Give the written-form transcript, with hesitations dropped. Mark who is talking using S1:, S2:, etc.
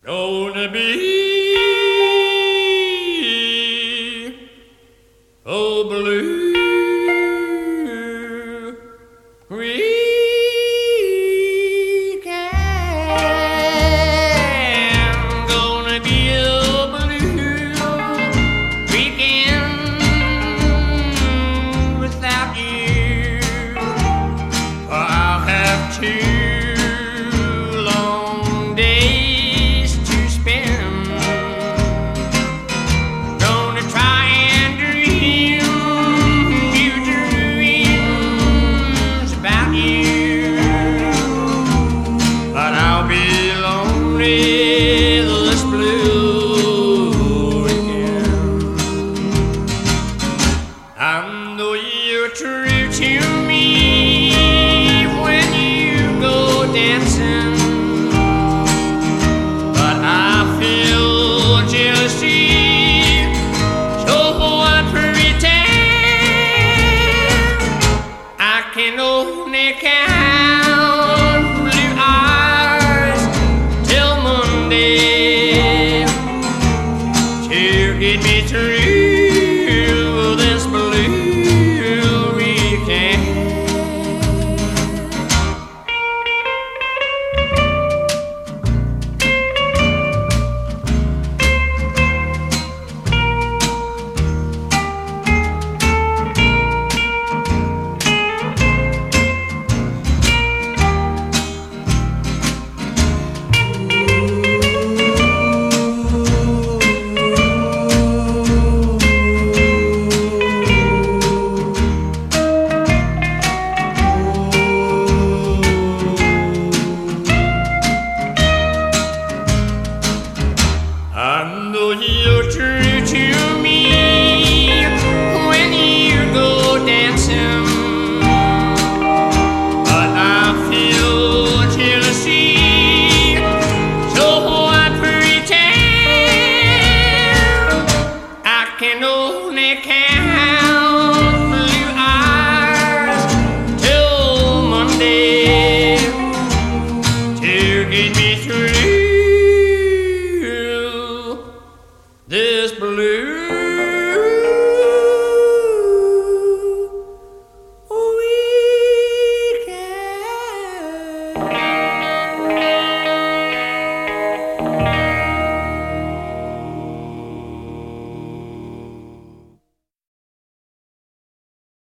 S1: Gonna be oh blue weekend. Gonna be a blue weekend without you. I'll have two long days to spend. Gonna try and dream new dreams about you, but I'll be lonely this blue weekend. I know you're true to me when you go dancing, but I feel jealousy, so I pretend I can only count blue hours till Monday to get me through this blue weekend. I know you're true.